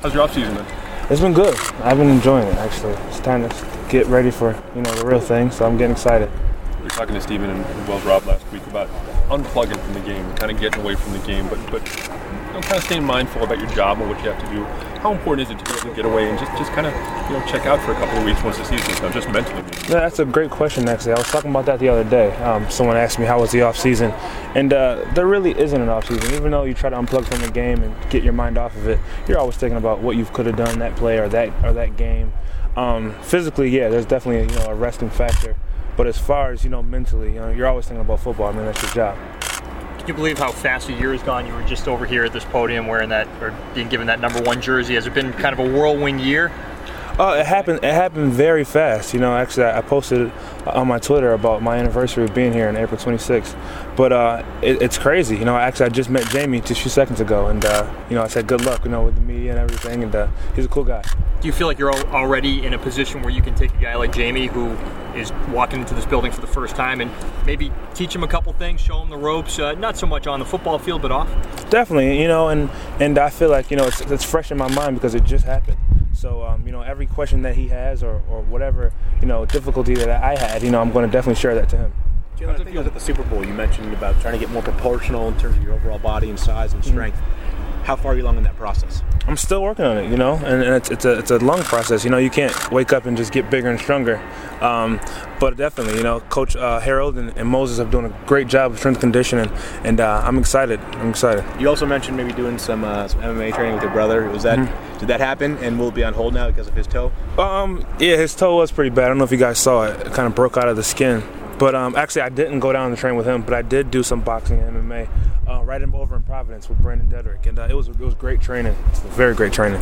How's your off season been? It's been good. I've been enjoying it, actually. It's time to get ready for, the real thing, so I'm getting excited. We were talking to Steven and Wells Rob last week about unplugging from the game, kind of getting away from the game, but kind of staying mindful about your job and what you have to do. How important is it to be able to get away and just kind of check out for a couple of weeks once the season's done, just mentally? Yeah, that's a great question, actually. I was talking about that the other day. Someone asked me how was the off season, and there really isn't an off season. Even though you try to unplug from the game and get your mind off of it, you're always thinking about what you could have done that play or that game. Physically, yeah, there's definitely a resting factor. But as far as mentally, you're always thinking about football. I mean, that's your job. Can you believe how fast a year has gone? You were just over here at this podium wearing that, or being given that number 1 jersey. Has it been kind of a whirlwind year? It happened very fast. Actually, I posted on my Twitter about my anniversary of being here on April 26th. But it's crazy. Actually, I just met Jamie just a few seconds ago, and I said good luck, with the media and everything, and he's a cool guy. Do you feel like you're already in a position where you can take a guy like Jamie, who is walking into this building for the first time, and maybe teach him a couple things, show him the ropes, not so much on the football field, but off? Definitely, and I feel like, it's fresh in my mind because it just happened. So, every question that he has or whatever, difficulty that I had, I'm going to definitely share that to him. Jalen, I think it was at the Super Bowl you mentioned about trying to get more proportional in terms of your overall body and size and strength. How far are you along in that process? I'm still working on it, and it's a long process. You can't wake up and just get bigger and stronger. But definitely, Coach Harold and Moses have done a great job of strength conditioning, and I'm excited. You also mentioned maybe doing some MMA training with your brother. Was that did that happen, and will it be on hold now because of his toe? Yeah, his toe was pretty bad. I don't know if you guys saw it. It kind of broke out of the skin. But actually, I didn't go down to train with him, but I did do some boxing and MMA right over in Providence with Brandon Dedrick, and it was great training. It's very great training.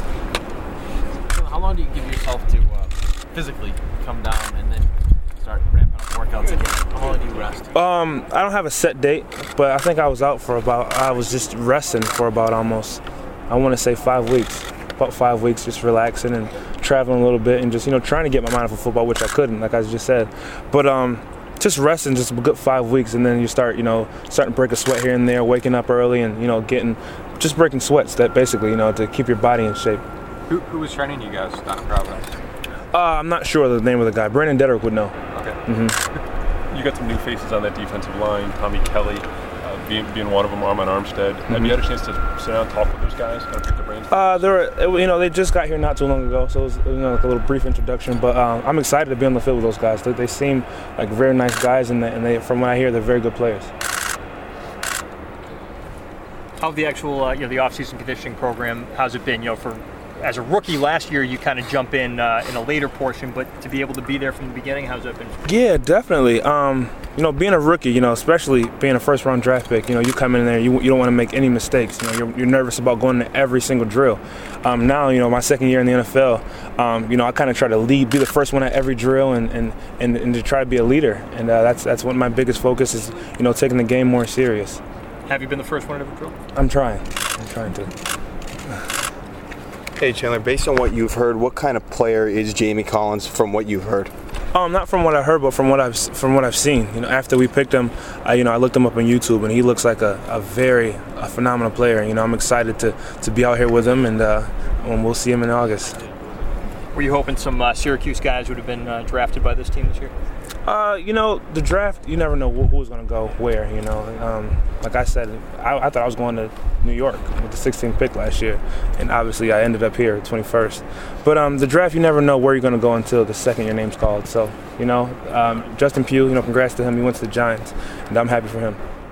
How long do you give yourself to physically come down and then start ramping up workouts again? How long do you rest? I don't have a set date, but I think I was out for I was just resting for about almost, I want to say 5 weeks. About 5 weeks, just relaxing and traveling a little bit and just, trying to get my mind off of football, which I couldn't, like I just said. But just resting just a good 5 weeks, and then you start, starting to break a sweat here and there, waking up early and, just breaking sweats that basically, to keep your body in shape. Who was training you guys down in Providence? I'm not sure the name of the guy. Brandon Dedrick would know. Okay. You got some new faces on that defensive line, Tommy Kelly, being one of them, Armand Armstead. Have you had a chance to sit down and talk with those guys, kind of pick their brains? They just got here not too long ago, so it was like a little brief introduction. But I'm excited to be on the field with those guys. They seem like very nice guys, and they, from what I hear, they're very good players. How the actual the off-season conditioning program, how's it been? As a rookie last year, you kind of jump in a later portion, but to be able to be there from the beginning, how's that been? Yeah, definitely. Being a rookie, especially being a first-round draft pick, you come in there, you don't want to make any mistakes. You're nervous about going to every single drill. Now, my second year in the NFL, I kind of try to be the first one at every drill and to try to be a leader. And that's what my biggest focus is, taking the game more serious. Have you been the first one at every drill? I'm trying to. Hey Chandler, based on what you've heard, what kind of player is Jamie Collins from what you've heard? Not from what I heard, but from what I've seen. After we picked him, I looked him up on YouTube, and he looks like a phenomenal player. I'm excited to be out here with him, and we'll see him in August. Were you hoping some Syracuse guys would have been drafted by this team this year? The draft, you never know who was going to go where, Like I said, I thought I was going to New York with the 16th pick last year, and obviously I ended up here at 21st. But the draft, you never know where you're going to go until the second your name's called. So, Justin Pugh, congrats to him. He went to the Giants, and I'm happy for him.